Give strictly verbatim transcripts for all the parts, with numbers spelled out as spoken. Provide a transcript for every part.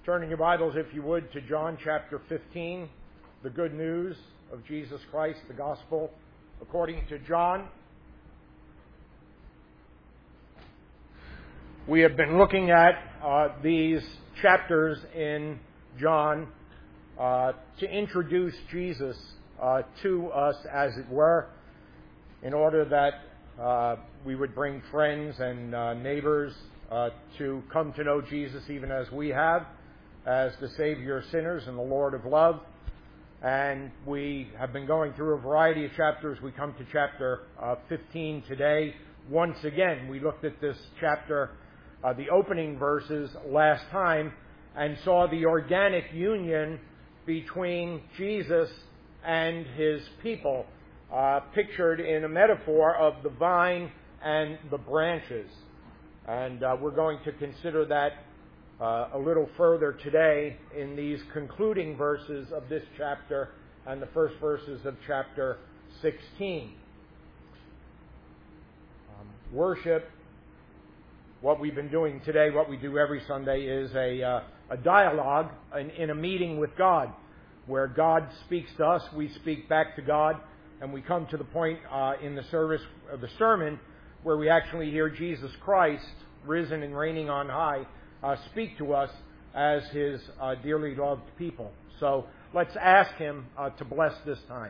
Turning your Bibles, if you would, to John chapter fifteen, the good news of Jesus Christ, the gospel according to John. We have been looking at uh, these chapters in John uh, to introduce Jesus uh, to us, as it were, in order that uh, we would bring friends and uh, neighbors uh, to come to know Jesus even as we have, as the Savior of sinners and the Lord of love. And we have been going through a variety of chapters. We come to chapter uh, fifteen today. Once again, we looked at this chapter, uh, the opening verses last time, and saw the organic union between Jesus and His people, uh, pictured in a metaphor of the vine and the branches. And uh, we're going to consider that Uh, a little further today in these concluding verses of this chapter and the first verses of chapter sixteen. Um, worship, what we've been doing today, what we do every Sunday, is a, uh, a dialogue in, in a meeting with God, where God speaks to us, we speak back to God, and we come to the point uh, in the service of the sermon where we actually hear Jesus Christ, risen and reigning on high, Uh, speak to us as His uh, dearly loved people. So let's ask Him uh, to bless this time.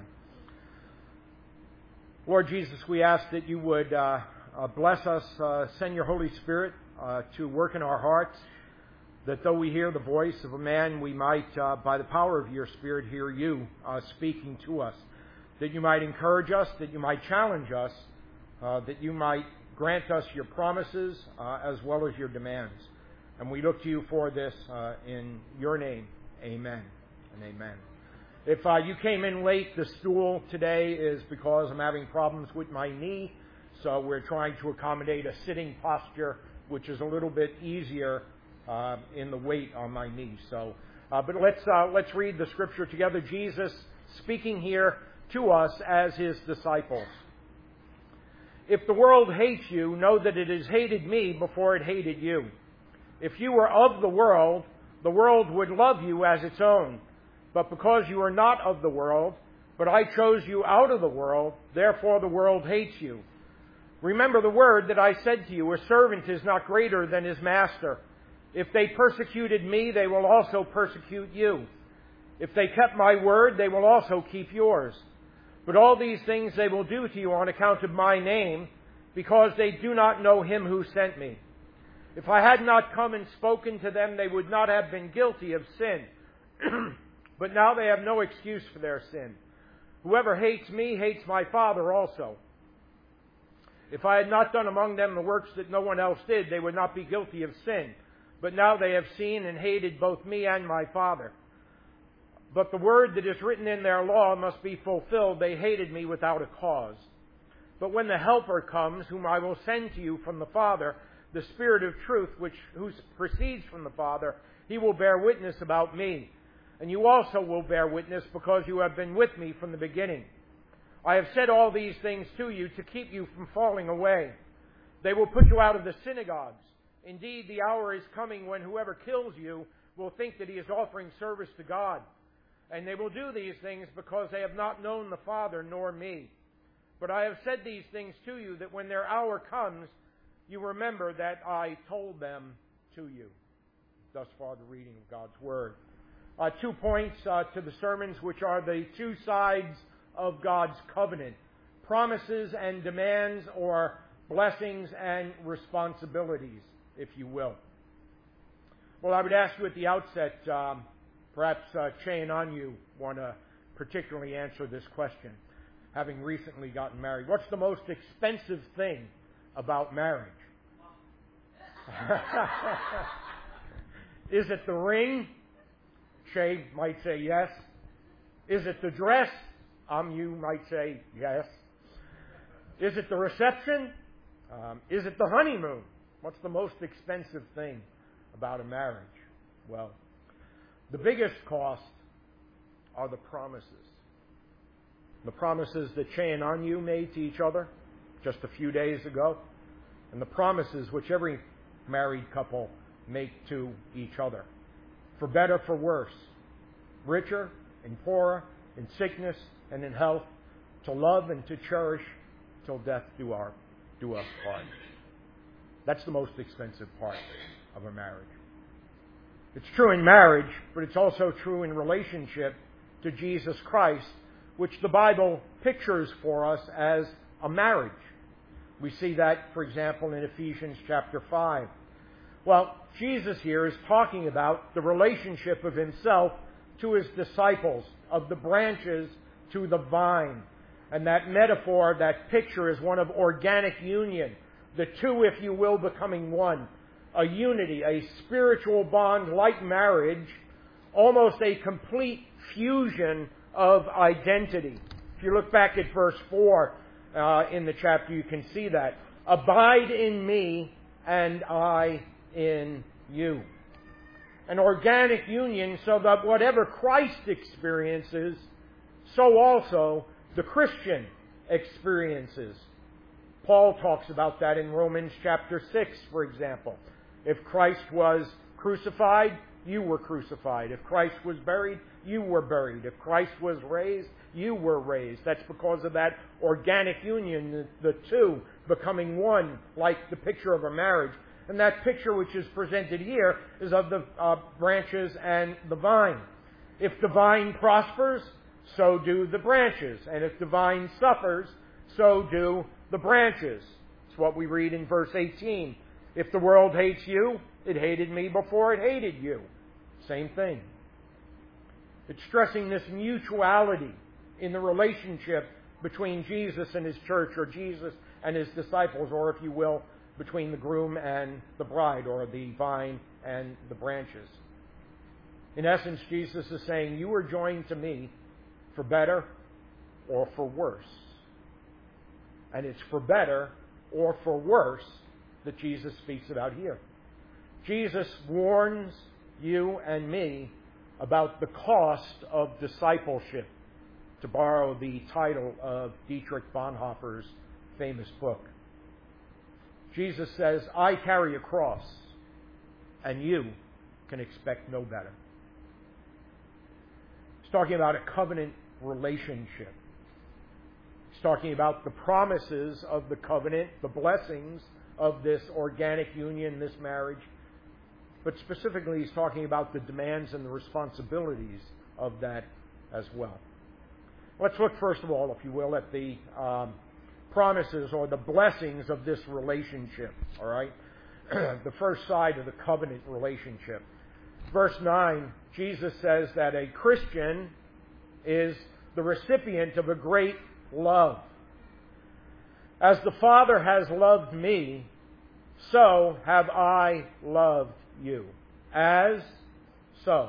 Lord Jesus, we ask that You would uh, uh, bless us, uh, send Your Holy Spirit uh, to work in our hearts, that though we hear the voice of a man, we might, uh, by the power of Your Spirit, hear You uh, speaking to us, that You might encourage us, that You might challenge us, uh, that You might grant us Your promises uh, as well as Your demands. And we look to You for this uh, in Your name. Amen and amen. If uh, you came in late, the stool today is because I'm having problems with my knee. So we're trying to accommodate a sitting posture, which is a little bit easier uh, in the weight on my knee. So, uh, but let's uh, let's read the scripture together. Jesus speaking here to us as His disciples. If the world hates you, know that it has hated me before it hated you. If you were of the world, the world would love you as its own. But because you are not of the world, but I chose you out of the world, therefore the world hates you. Remember the word that I said to you, a servant is not greater than his master. If they persecuted me, they will also persecute you. If they kept my word, they will also keep yours. But all these things they will do to you on account of my name, because they do not know Him who sent me. If I had not come and spoken to them, they would not have been guilty of sin. But now they have no excuse for their sin. Whoever hates me hates my Father also. If I had not done among them the works that no one else did, they would not be guilty of sin. But now they have seen and hated both me and my Father. But the word that is written in their law must be fulfilled. They hated me without a cause. But when the Helper comes, whom I will send to you from the Father, the Spirit of truth, which who proceeds from the Father, He will bear witness about me. And you also will bear witness, because you have been with me from the beginning. I have said all these things to you to keep you from falling away. They will put you out of the synagogues. Indeed, the hour is coming when whoever kills you will think that he is offering service to God. And they will do these things because they have not known the Father nor me. But I have said these things to you, that when their hour comes, you remember that I told them to you. Thus far, the reading of God's Word. Uh, two points uh, to the sermons, which are the two sides of God's covenant. Promises and demands, or blessings and responsibilities, if you will. Well, I would ask you at the outset, um, perhaps uh, Che and Anyu want to particularly answer this question, having recently gotten married. What's the most expensive thing about marriage? Is it the ring? Che might say yes. Is it the dress? Um, you might say yes. Is it the reception? Um, is it the honeymoon? What's the most expensive thing about a marriage? Well, the biggest cost are the promises. The promises that Che and Anyu made to each other just a few days ago, and the promises which every married couple make to each other. for better, for worse, richer and poorer, in sickness and in health, to love and to cherish till death do our do us part. That's the most expensive part of a marriage. It's true in marriage, but it's also true in relationship to Jesus Christ, which the Bible pictures for us as a marriage. We see that, for example, in Ephesians chapter five. Well, Jesus here is talking about the relationship of himself to his disciples, of the branches to the vine. And that metaphor, that picture, is one of organic union. The two, if you will, becoming one. A unity, a spiritual bond like marriage, almost a complete fusion of identity. If you look back at verse four uh, in the chapter, you can see that. Abide in me, and I in you. An organic union so that whatever Christ experiences, so also the Christian experiences. Paul talks about that in Romans chapter six, for example. If Christ was crucified, you were crucified. If Christ was buried, you were buried. If Christ was raised, you were raised. That's because of that organic union, the, the two becoming one, like the picture of a marriage. And that picture which is presented here is of the uh, branches and the vine. If the vine prospers, so do the branches. And if the vine suffers, so do the branches. It's what we read in verse eighteen. If the world hates you, it hated me before it hated you. Same thing. It's stressing this mutuality in the relationship between Jesus and his church, or Jesus and his disciples, or if you will, between the groom and the bride, or the vine and the branches. In essence, Jesus is saying, you are joined to me for better or for worse. And it's for better or for worse that Jesus speaks about here. Jesus warns you and me about the cost of discipleship, to borrow the title of Dietrich Bonhoeffer's famous book. Jesus says, I carry a cross, and you can expect no better. He's talking about a covenant relationship. He's talking about the promises of the covenant, the blessings of this organic union, this marriage. But specifically, he's talking about the demands and the responsibilities of that as well. Let's look first of all, if you will, at the um, promises or the blessings of this relationship. All right? The first side of the covenant relationship. Verse nine, Jesus says that a Christian is the recipient of a great love. As the Father has loved me, so have I loved you. As, so.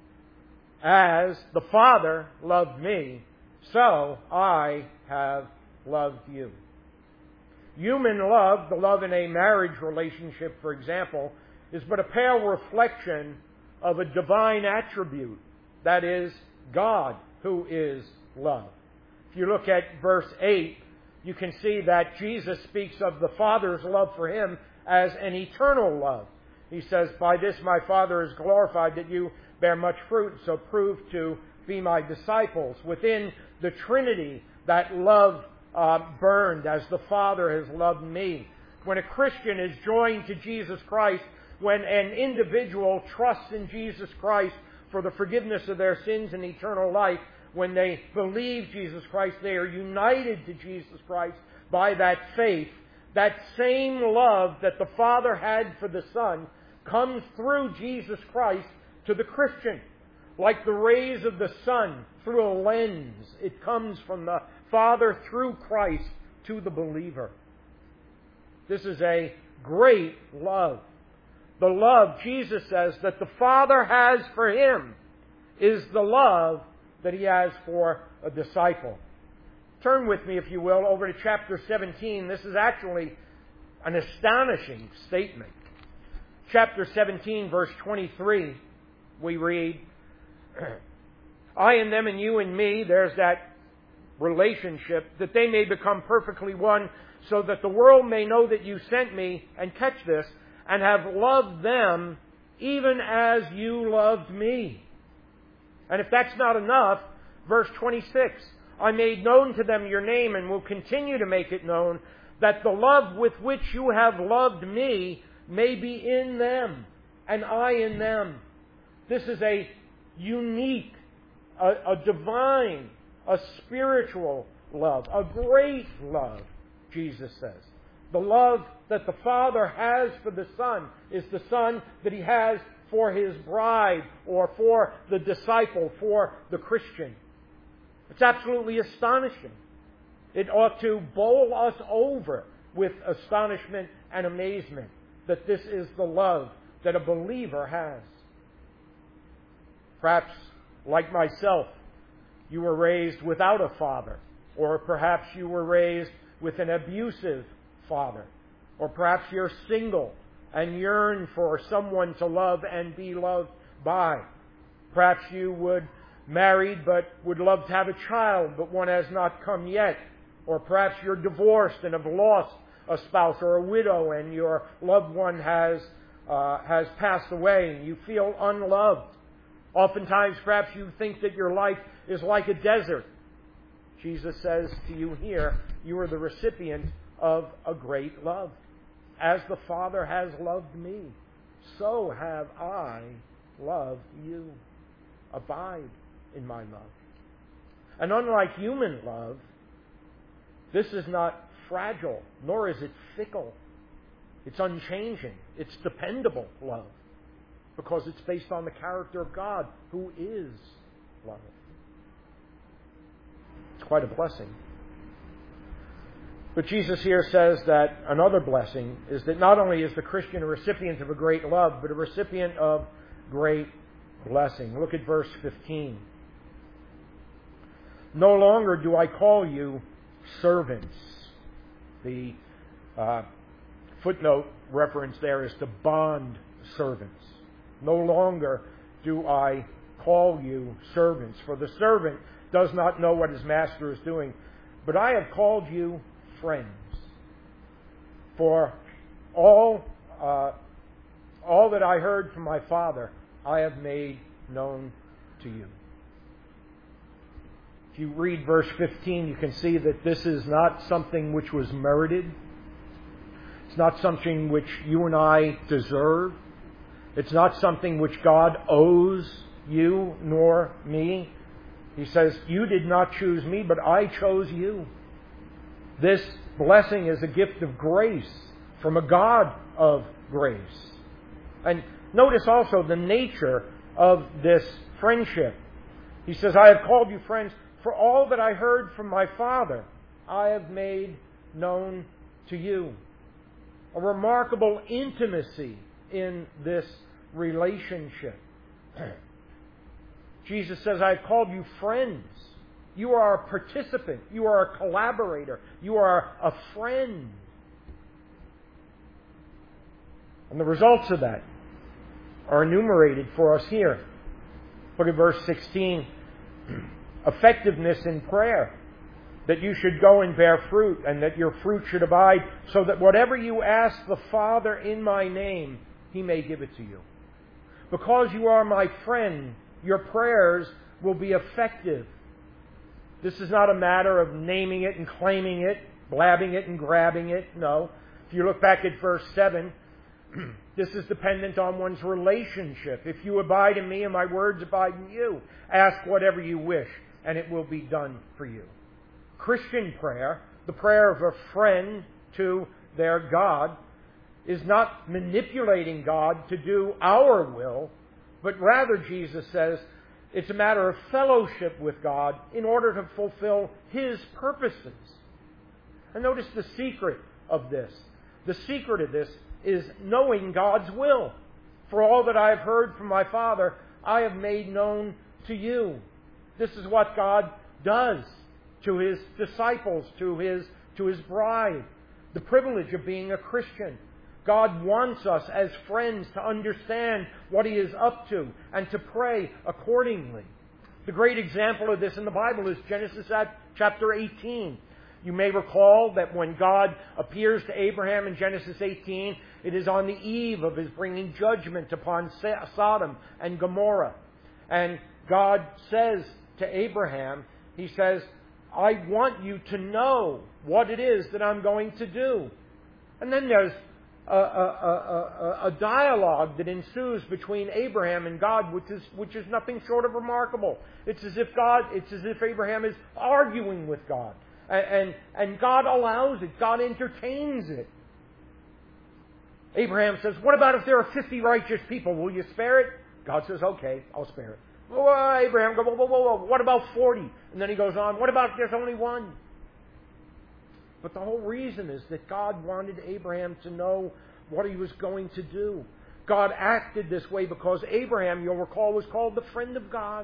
As the Father loved me, so I have loved you. Human love, the love in a marriage relationship, for example, is but a pale reflection of a divine attribute. That is, God, who is love. If you look at verse eight, you can see that Jesus speaks of the Father's love for him as an eternal love. He says, by this my Father is glorified, that you bear much fruit, so prove to be my disciples. Within the Trinity, that love uh, burned as the Father has loved me. When a Christian is joined to Jesus Christ, when an individual trusts in Jesus Christ for the forgiveness of their sins and eternal life, when they believe Jesus Christ, they are united to Jesus Christ by that faith. That same love that the Father had for the Son comes through Jesus Christ to the Christian. Like the rays of the sun through a lens, it comes from the Father through Christ to the believer. This is a great love. The love, Jesus says, that the Father has for him is the love that he has for a disciple. Turn with me, if you will, over to chapter seventeen. This is actually an astonishing statement. Chapter seventeen, verse twenty-three, we read, I and them and you and me, there's that relationship, that they may become perfectly one, so that the world may know that you sent me, and catch this, and have loved them even as you loved me. And if that's not enough, verse twenty-six, I made known to them your name and will continue to make it known, that the love with which you have loved me may be in them and I in them. This is a unique, a, a divine, a spiritual love, a great love, Jesus says. The love that the Father has for the Son is the Son that He has for His bride or for the disciple, for the Christian. It's absolutely astonishing. It ought to bowl us over with astonishment and amazement that this is the love that a believer has. Perhaps, like myself, you were raised without a father, or perhaps you were raised with an abusive father, or perhaps you're single and yearn for someone to love and be loved by. Perhaps you would married but would love to have a child, but one has not come yet. Or perhaps you're divorced and have lost a spouse, or a widow and your loved one has uh, has passed away and you feel unloved. Oftentimes, perhaps you think that your life is like a desert. Jesus says to you here, you are the recipient of a great love. As the Father has loved me, so have I loved you. Abide in my love. And unlike human love, this is not fragile, nor is it fickle. It's unchanging. It's dependable love, because it's based on the character of God, who is love. It's quite a blessing. But Jesus here says that another blessing is that not only is the Christian a recipient of a great love, but a recipient of great blessing. Look at verse fifteen. No longer do I call you servants. The uh, footnote reference there is to bond servants. No longer do I call you servants, for the servant does not know what his master is doing. But I have called you friends. For all, uh, all that I heard from my Father, I have made known to you. If you read verse fifteen, you can see that this is not something which was merited. It's not something which you and I deserve. It's not something which God owes you nor me. He says, you did not choose me, but I chose you. This blessing is a gift of grace from a God of grace. And notice also the nature of this friendship. He says, I have called you friends, for all that I heard from my Father, I have made known to you. A remarkable intimacy in this relationship. Jesus says, I have called you friends. You are a participant. You are a collaborator. You are a friend. And the results of that are enumerated for us here. Look at verse sixteen. Effectiveness in prayer. That you should go and bear fruit, and that your fruit should abide, so that whatever you ask the Father in my name, He may give it to you. Because you are my friend, your prayers will be effective. This is not a matter of naming it and claiming it, blabbing it and grabbing it. No. If you look back at verse seven, this is dependent on one's relationship. If you abide in me and my words abide in you, ask whatever you wish, and it will be done for you. Christian prayer, the prayer of a friend to their God, is not manipulating God to do our will, but rather, Jesus says, it's a matter of fellowship with God in order to fulfill His purposes. And notice the secret of this. The secret of this is knowing God's will. For all that I have heard from my Father, I have made known to you. This is what God does to His disciples, to His, to His bride. The privilege of being a Christian. God wants us as friends to understand what He is up to and to pray accordingly. The great example of this in the Bible is Genesis chapter eighteen. You may recall that when God appears to Abraham in Genesis eighteen, it is on the eve of his bringing judgment upon Sodom and Gomorrah. And God says to Abraham, he says, I want you to know what it is that I'm going to do. And then there's a, a, a, a, a dialogue that ensues between Abraham and God, which is which is nothing short of remarkable. It's as if God, it's as if Abraham is arguing with God, and and, and God allows it. God entertains it. Abraham says, "What about if there are fifty righteous people? Will you spare it?" God says, "Okay, I'll spare it." Well, Abraham goes, whoa, whoa, whoa, whoa. What about forty? And then he goes on, what about if there's only one? But the whole reason is that God wanted Abraham to know what he was going to do. God acted this way because Abraham, you'll recall, was called the friend of God.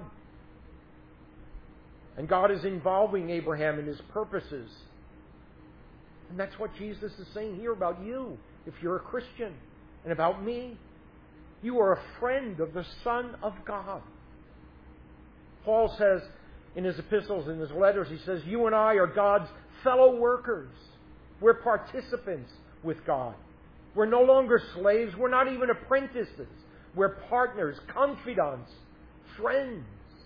And God is involving Abraham in his purposes. And that's what Jesus is saying here about you, if you're a Christian, and about me. You are a friend of the Son of God. Paul says in his epistles, in his letters, he says, you and I are God's fellow workers. We're participants with God. We're no longer slaves. We're not even apprentices. We're partners, confidants, friends.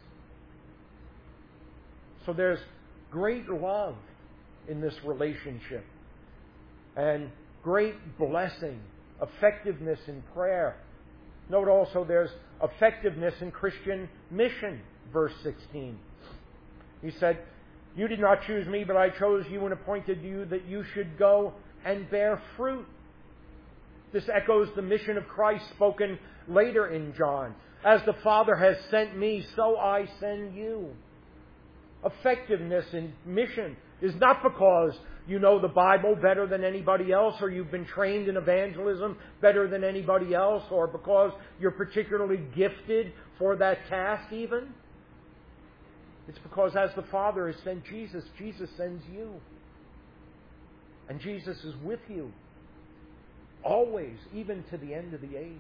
So there's great love in this relationship, and great blessing, effectiveness in prayer. Note also there's effectiveness in Christian mission. Verse sixteen. He said, you did not choose me, but I chose you and appointed you that you should go and bear fruit. This echoes the mission of Christ spoken later in John. As the Father has sent me, so I send you. Effectiveness in mission is not because you know the Bible better than anybody else, or you've been trained in evangelism better than anybody else, or because you're particularly gifted for that task even. It's because as the Father has sent Jesus, Jesus sends you. And Jesus is with you. Always, even to the end of the age.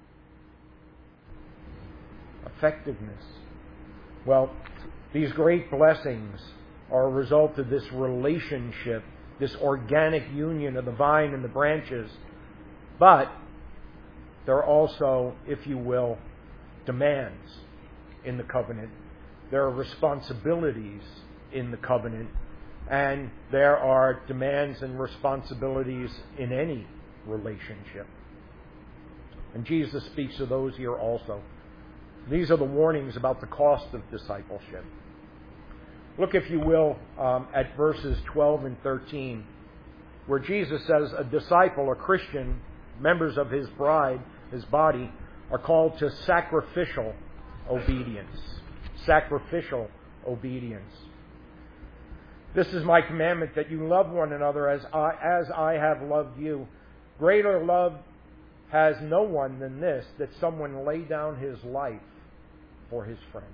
Effectiveness. Well, these great blessings are a result of this relationship, this organic union of the vine and the branches. But there are also, if you will, demands in the covenant. There are responsibilities in the covenant, and there are demands and responsibilities in any relationship. And Jesus speaks of those here also. These are the warnings about the cost of discipleship. Look, if you will, um, at verses twelve and thirteen, where Jesus says a disciple, a Christian, members of his bride, his body, are called to sacrificial obedience. Sacrificial obedience. This is my commandment, that you love one another as I, as I have loved you. Greater love has no one than this, that someone lay down his life for his friends.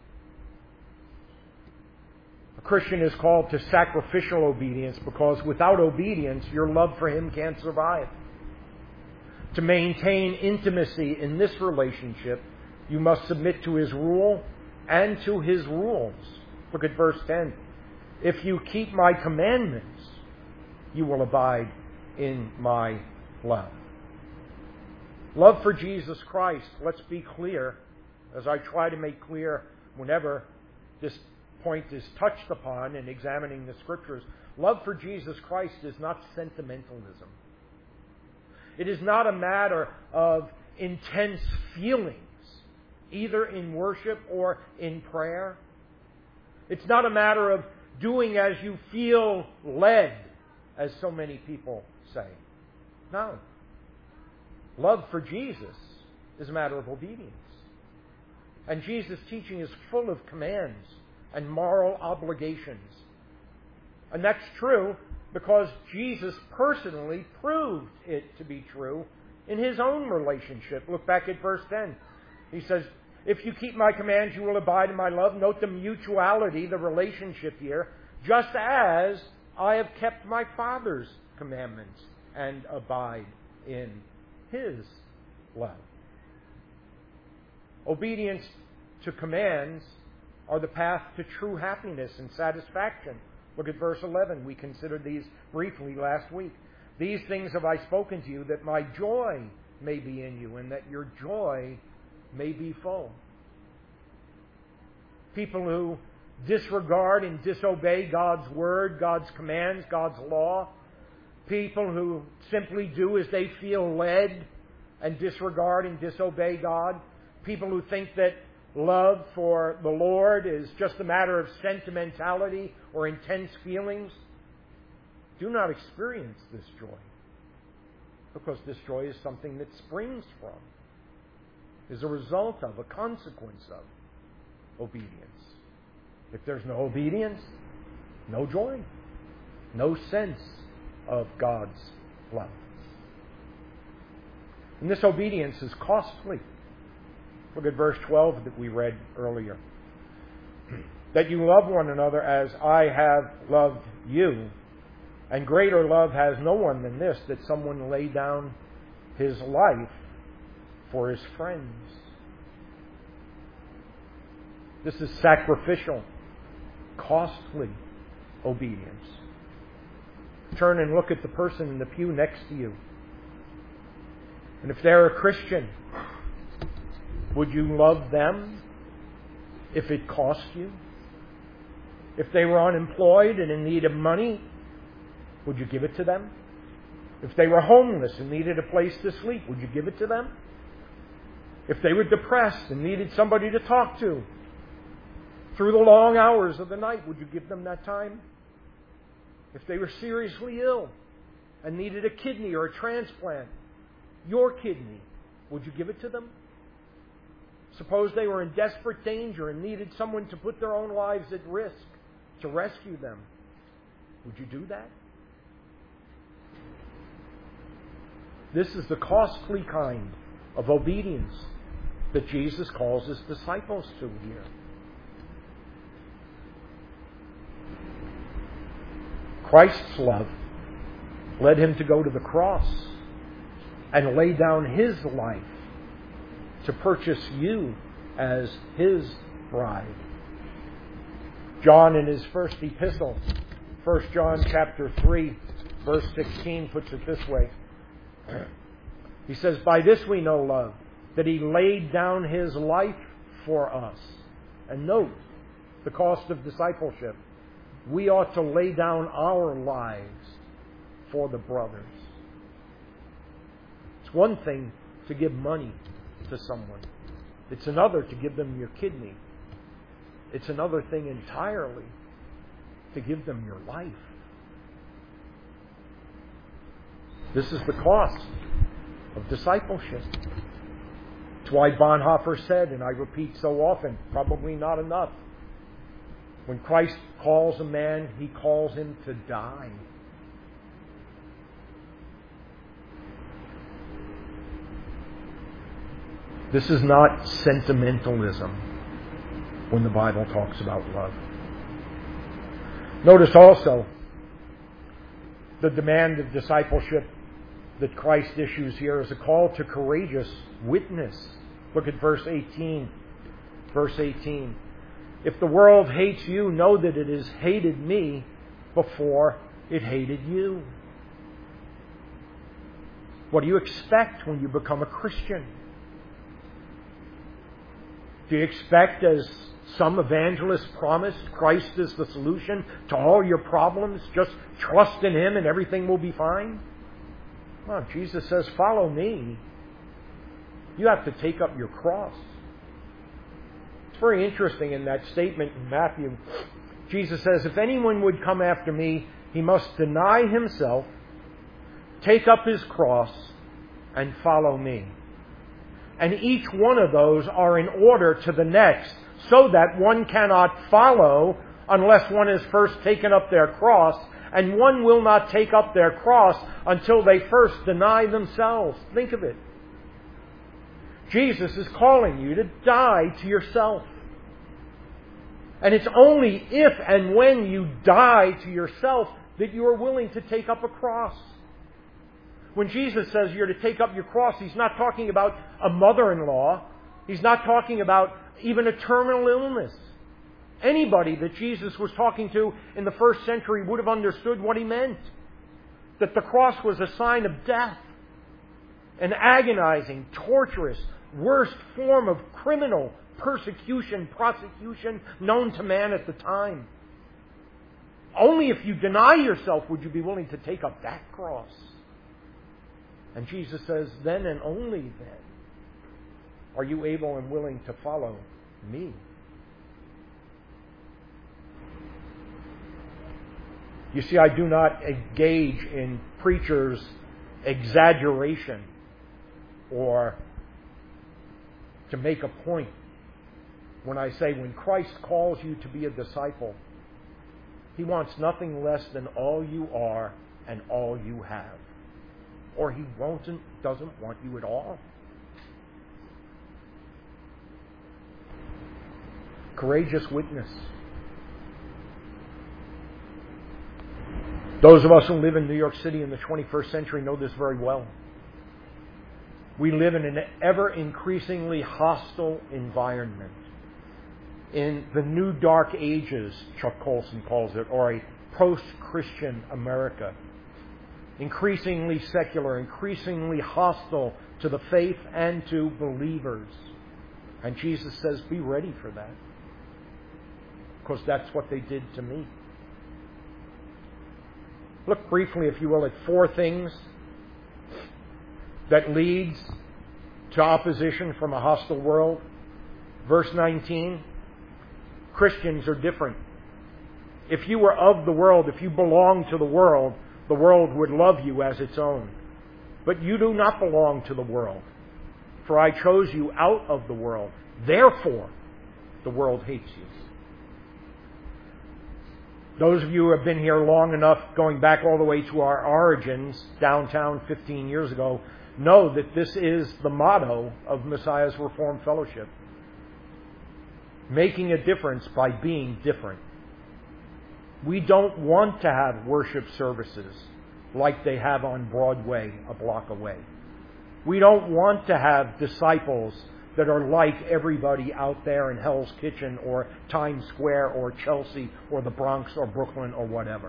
A Christian is called to sacrificial obedience because without obedience, your love for him can't survive. To maintain intimacy in this relationship, you must submit to his rule and to his rules. Look at verse ten. If you keep my commandments, you will abide in my love. Love for Jesus Christ, let's be clear, as I try to make clear whenever this point is touched upon in examining the Scriptures. Love for Jesus Christ is not sentimentalism. It is not a matter of intense feelings, either in worship or in prayer. It's not a matter of doing as you feel led, as so many people say. No. Love for Jesus is a matter of obedience. And Jesus' teaching is full of commands and moral obligations. And that's true because Jesus personally proved it to be true in his own relationship. Look back at verse ten. He says, if you keep my commands, you will abide in my love. Note the mutuality, the relationship here. Just as I have kept my Father's commandments and abide in his love. Obedience to commands are the path to true happiness and satisfaction Look at verse eleven. We considered these briefly last week. These things have I spoken to you, that my joy may be in you, and that your joy may be full. People who disregard and disobey God's word, God's commands, God's law. People who simply do as they feel led and disregard and disobey God. People who think that love for the Lord is just a matter of sentimentality or intense feelings. Do not experience this joy, because this joy is something that springs from, is a result of, a consequence of obedience. If there's no obedience, no joy, no sense of God's love. And this obedience is costly. Look at verse twelve that we read earlier. That you love one another as I have loved you. And greater love has no one than this, that someone lay down his life for his friends. This is sacrificial, costly obedience. Turn and look at the person in the pew next to you. And if they're a Christian, would you love them if it cost you? If they were unemployed and in need of money, would you give it to them? If they were homeless and needed a place to sleep, would you give it to them? If they were depressed and needed somebody to talk to through the long hours of the night, would you give them that time? If they were seriously ill and needed a kidney or a transplant, your kidney, would you give it to them? Suppose they were in desperate danger and needed someone to put their own lives at risk to rescue them. Would you do that? This is the costly kind of obedience that Jesus calls his disciples to here. Christ's love led him to go to the cross and lay down his life to purchase you as his bride. John, in his first epistle, First John chapter three, verse sixteen, puts it this way. He says, by this we know love, that he laid down his life for us. And note the cost of discipleship. We ought to lay down our lives for the brothers. It's one thing to give money to someone. It's another to give them your kidney. It's another thing entirely to give them your life. This is the cost of discipleship. It's why Bonhoeffer said, and I repeat so often, probably not enough, when Christ calls a man, he calls him to die. This is not sentimentalism when the Bible talks about love. Notice also the demand of discipleship that Christ issues here is a call to courageous witness. Look at verse eighteen. Verse eighteen. If the world hates you, know that it has hated me before it hated you. What do you expect when you become a Christian? Do you expect, as some evangelists promised, Christ is the solution to all your problems? Just trust in him and everything will be fine? Well, Jesus says, follow me. You have to take up your cross. It's very interesting in that statement in Matthew. Jesus says, if anyone would come after me, he must deny himself, take up his cross, and follow me. And each one of those are in order to the next, so that one cannot follow unless one has first taken up their cross, and one will not take up their cross until they first deny themselves. Think of it. Jesus is calling you to die to yourself. And it's only if and when you die to yourself that you are willing to take up a cross. When Jesus says you're to take up your cross, he's not talking about a mother-in-law. He's not talking about even a terminal illness. Anybody that Jesus was talking to in the first century would have understood what he meant. That the cross was a sign of death. An agonizing, torturous, worst form of criminal persecution, prosecution known to man at the time. Only if you deny yourself would you be willing to take up that cross. And Jesus says, then and only then are you able and willing to follow me. You see, I do not engage in preachers' exaggeration or to make a point when I say when Christ calls you to be a disciple, He wants nothing less than all you are and all you have. Or He won't, doesn't want you at all. Courageous witness. Those of us who live in New York City in the twenty-first century know this very well. We live in an ever-increasingly hostile environment. In the new dark ages, Chuck Colson calls it, or a post-Christian America. Increasingly secular, increasingly hostile to the faith and to believers. And Jesus says, be ready for that. Because that's what they did to me. Look briefly, if you will, at four things that leads to opposition from a hostile world. Verse nineteen, Christians are different. If you were of the world, if you belonged to the world, the world would love you as its own. But you do not belong to the world, for I chose you out of the world. Therefore, the world hates you. Those of you who have been here long enough, going back all the way to our origins, downtown fifteen years ago, know that this is the motto of Messiah's Reformed Fellowship. Making a difference by being different. We don't want to have worship services like they have on Broadway a block away. We don't want to have disciples that are like everybody out there in Hell's Kitchen or Times Square or Chelsea or the Bronx or Brooklyn or whatever.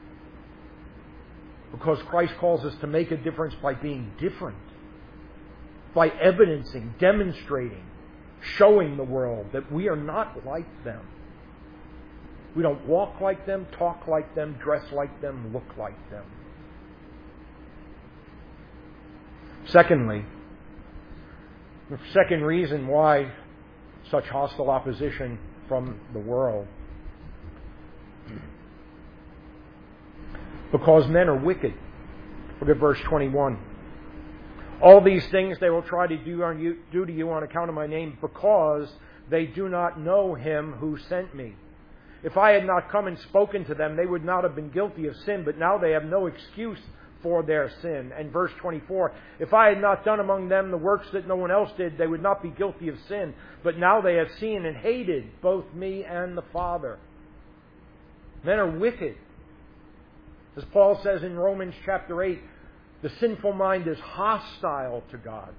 Because Christ calls us to make a difference by being different. By evidencing, demonstrating, showing the world that we are not like them. We don't walk like them, talk like them, dress like them, look like them. Secondly, the second reason why such hostile opposition from the world. Because men are wicked. Look at verse twenty-one. All these things they will try to do, on you, do to you on account of my name, because they do not know Him who sent me. If I had not come and spoken to them, they would not have been guilty of sin, but now they have no excuse for their sin. And verse twenty-four, if I had not done among them the works that no one else did, they would not be guilty of sin. But now they have seen and hated both me and the Father. Men are wicked. As Paul says in Romans chapter eight, the sinful mind is hostile to God.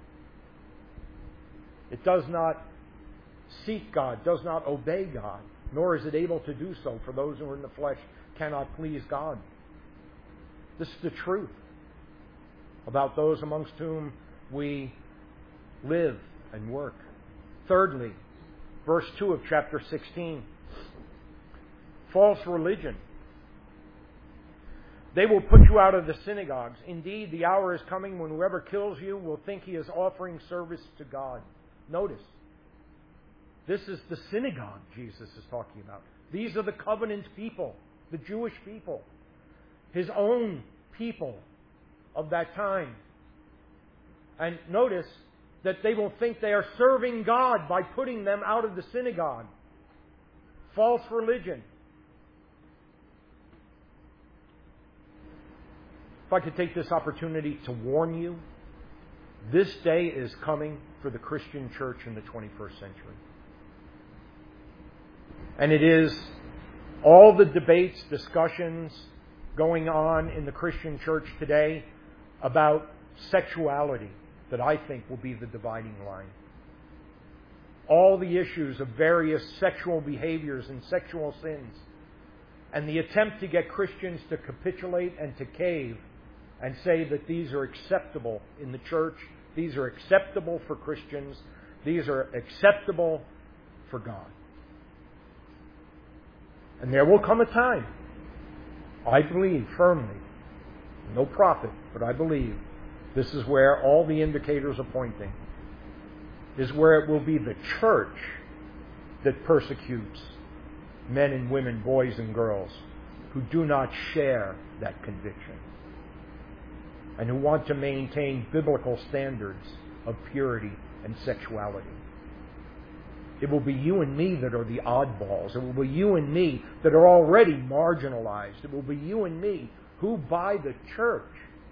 It does not seek God, does not obey God, nor is it able to do so, for those who are in the flesh cannot please God. This is the truth about those amongst whom we live and work. Thirdly, verse two of chapter sixteen. False religion. They will put you out of the synagogues. Indeed, the hour is coming when whoever kills you will think he is offering service to God. Notice, this is the synagogue Jesus is talking about. These are the covenant people, the Jewish people. His own people of that time. And notice that they will think they are serving God by putting them out of the synagogue. False religion. If I could take this opportunity to warn you, this day is coming for the Christian church in the twenty-first century. And it is all the debates, discussions going on in the Christian church today about sexuality that I think will be the dividing line. all the issues of various sexual behaviors and sexual sins, and the attempt to get Christians to capitulate and to cave and say that these are acceptable in the church, these are acceptable for Christians, these are acceptable for God. And there will come a time, I believe firmly, no prophet, but I believe this is where all the indicators are pointing, is where it will be the church that persecutes men and women, boys and girls, who do not share that conviction and who want to maintain biblical standards of purity and sexuality. It will be you and me that are the oddballs. It will be you and me that are already marginalized. It will be you and me who, by the church,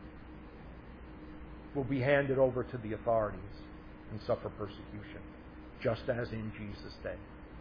will be handed over to the authorities and suffer persecution, just as in Jesus' day.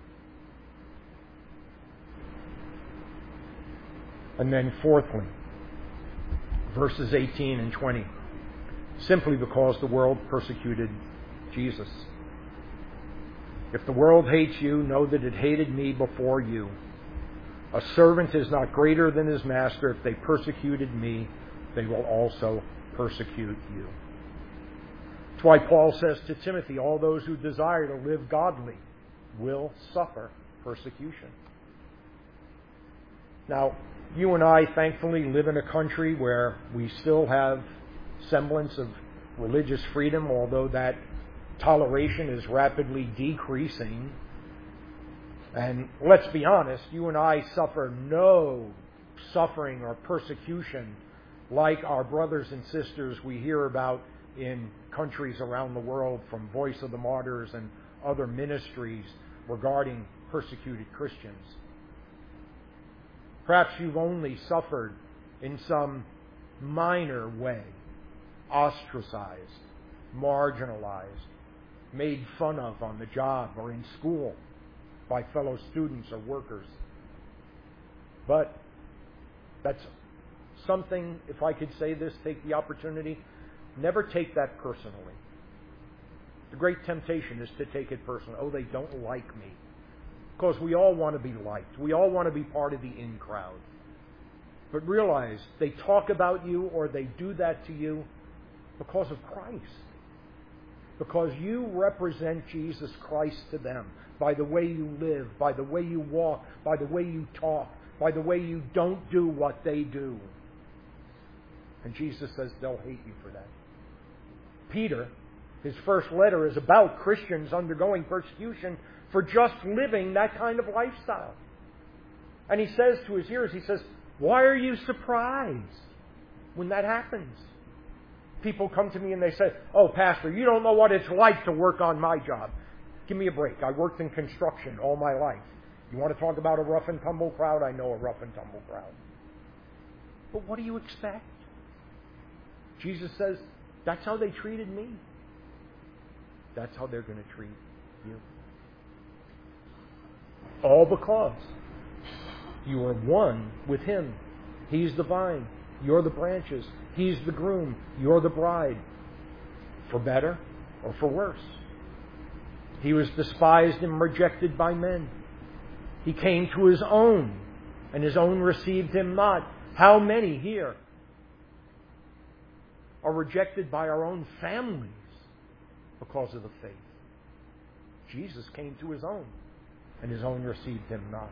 And then fourthly, verses eighteen and twenty, simply because the world persecuted Jesus. If the world hates you, know that it hated me before you. A servant is not greater than his master. If they persecuted me, they will also persecute you. That's why Paul says to Timothy, all those who desire to live godly will suffer persecution. Now, you and I, thankfully, live in a country where we still have semblance of religious freedom, although that toleration is rapidly decreasing. And let's be honest, you and I suffer no suffering or persecution like our brothers and sisters we hear about in countries around the world from Voice of the Martyrs and other ministries regarding persecuted Christians. Perhaps you've only suffered in some minor way, ostracized, marginalized, made fun of on the job or in school by fellow students or workers. But that's something, if I could say this, take the opportunity, never take that personally. The great temptation is to take it personally. Oh, they don't like me. Because we all want to be liked. We all want to be part of the in crowd. But realize they talk about you or they do that to you because of Christ. Because you represent Jesus Christ to them by the way you live, by the way you walk, by the way you talk, by the way you don't do what they do. And Jesus says they'll hate you for that. Peter, his first letter is about Christians undergoing persecution for just living that kind of lifestyle. And he says to his hearers, he says, why are you surprised when that happens? People come to me and they say, oh, Pastor, you don't know what it's like to work on my job. Give me a break. I worked in construction all my life. You want to talk about a rough and tumble crowd? I know a rough and tumble crowd. But what do you expect? Jesus says, that's how they treated me. That's how they're going to treat you. All because you are one with Him. He's the vine. You're the branches. He's the groom. You're the bride. For better or for worse. He was despised and rejected by men. He came to His own, and His own received Him not. How many here are rejected by our own families because of the faith? Jesus came to His own, and His own received Him not.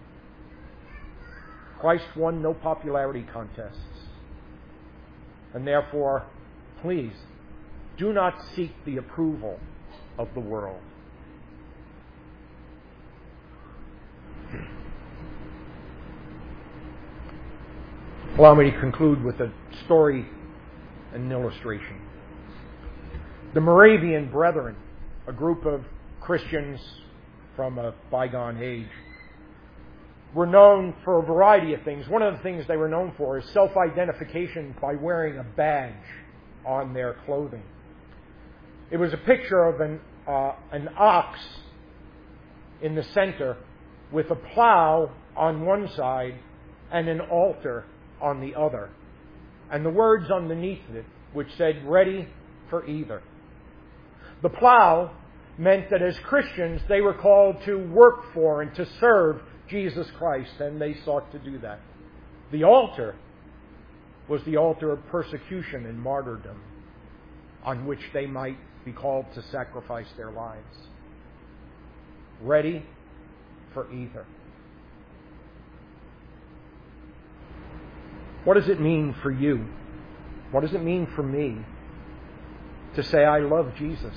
Christ won no popularity contests. And therefore, please, do not seek the approval of the world. Allow me to conclude with a story and an illustration. The Moravian Brethren, a group of Christians from a bygone age, were known for a variety of things. One of the things they were known for is self-identification by wearing a badge on their clothing. It was a picture of an, uh, an ox in the center with a plow on one side and an altar on the other. And the words underneath it, which said, ready for either. The plow meant that as Christians they were called to work for and to serve Jesus Christ, and they sought to do that. The altar was the altar of persecution and martyrdom on which they might be called to sacrifice their lives. Ready for either. What does it mean for you? What does it mean for me to say, I love Jesus?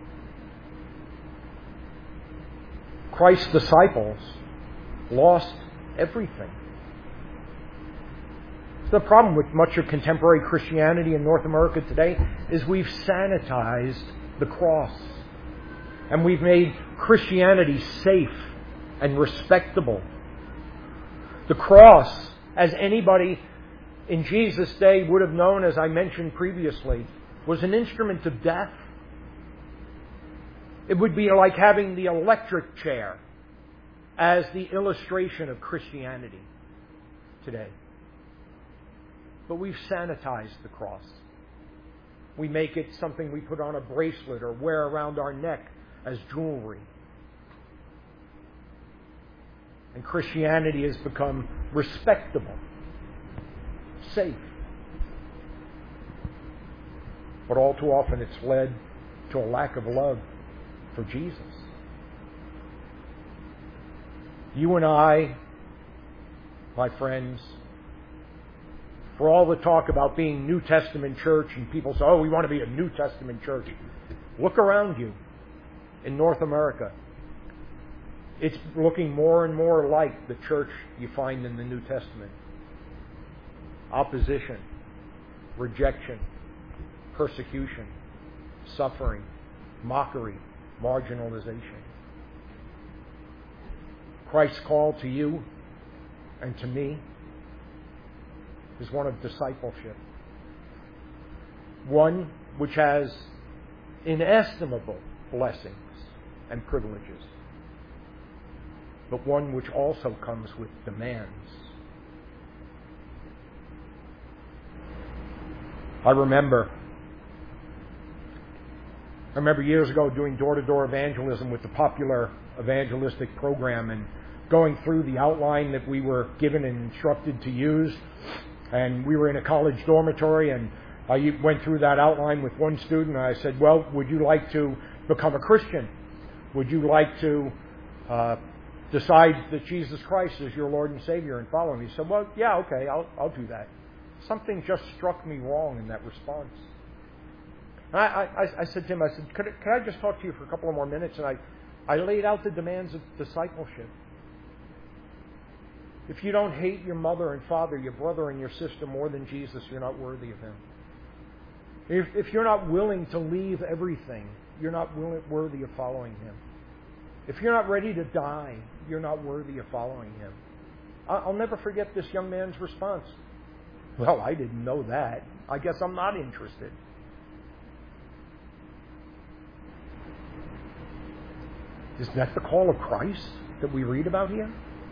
Christ's disciples lost everything. The problem with much of contemporary Christianity in North America today is we've sanitized the cross. And we've made Christianity safe and respectable. The cross, as anybody in Jesus' day would have known, as I mentioned previously, was an instrument of death. It would be like having the electric chair as the illustration of Christianity today. But we've sanitized the cross. We make it something we put on a bracelet or wear around our neck as jewelry. And Christianity has become respectable, safe. But all too often it's led to a lack of love for Jesus. You and I, my friends, for all the talk about being New Testament church, and people say, oh, we want to be a New Testament church. Look around you in North America. It's looking more and more like the church you find in the New Testament. Opposition, rejection, persecution, suffering, mockery, marginalization. Christ's call to you and to me is one of discipleship. One which has inestimable blessings and privileges, but one which also comes with demands. I remember I remember years ago doing door-to-door evangelism with the popular evangelistic program and going through the outline that we were given and instructed to use. And we were in a college dormitory, and I went through that outline with one student, and I said, well, would you like to become a Christian? Would you like to uh, decide that Jesus Christ is your Lord and Savior and follow him? He said, well, yeah, okay, I'll, I'll do that. Something just struck me wrong in that response. And I, I, I said to him, I said, could I, could I just talk to you for a couple of more minutes? And I, I laid out the demands of discipleship. If you don't hate your mother and father, your brother and your sister more than Jesus, you're not worthy of him. If, if you're not willing to leave everything, you're not willing, worthy of following him. If you're not ready to die, you're not worthy of following him. I'll never forget this young man's response. Well, I didn't know that. I guess I'm not interested. Isn't that the call of Christ that we read about here?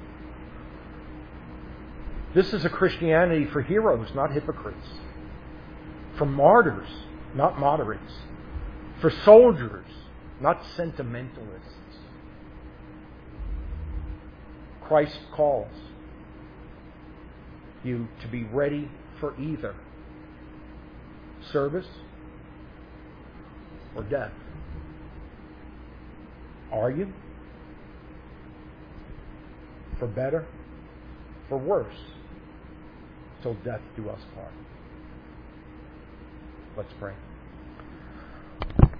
This is a Christianity for heroes, not hypocrites. For martyrs, not moderates. For soldiers, not sentimentalists. Christ calls you to be ready for either service or death. Are you? For better, for worse, till death do us part. Let's pray.